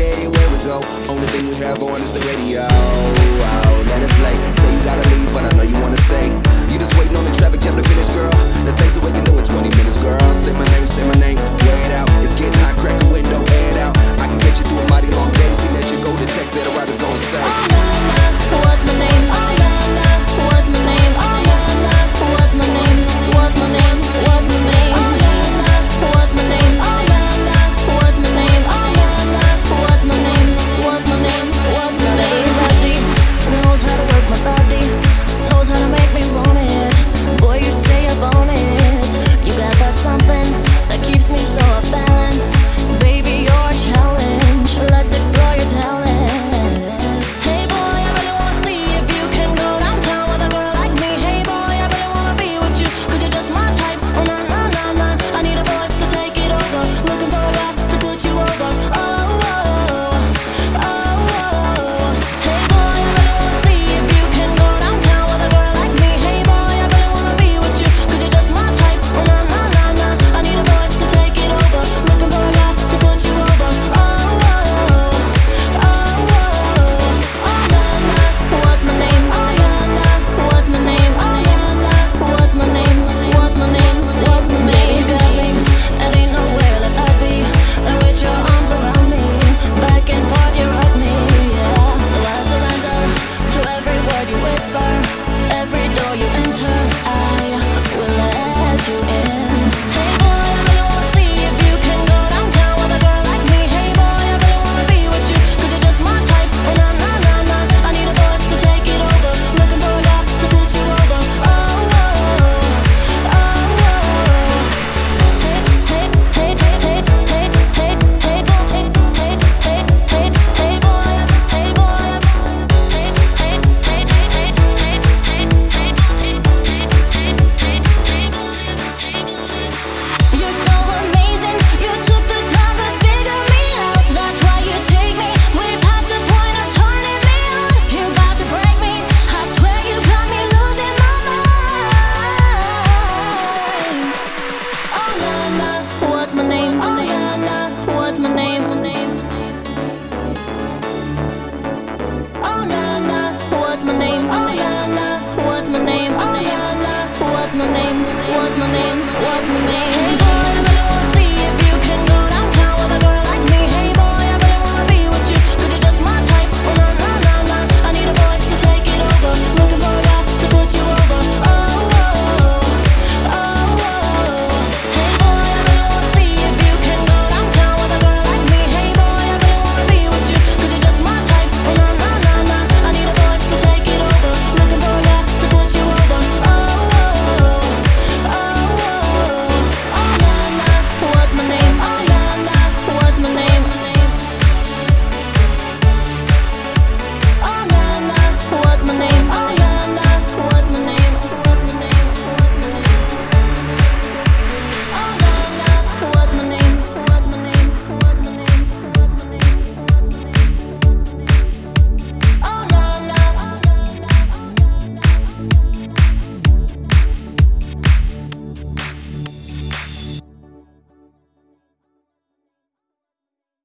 day, away we go. Only thing we have on is the radio. Oh, let it play. Say you gotta leave, but I know you wanna stay. You just waiting on the traffic jam to finish, girl. The things that we can do in 20 minutes, girl. Say my name, wait out. It's getting hot, crack a window.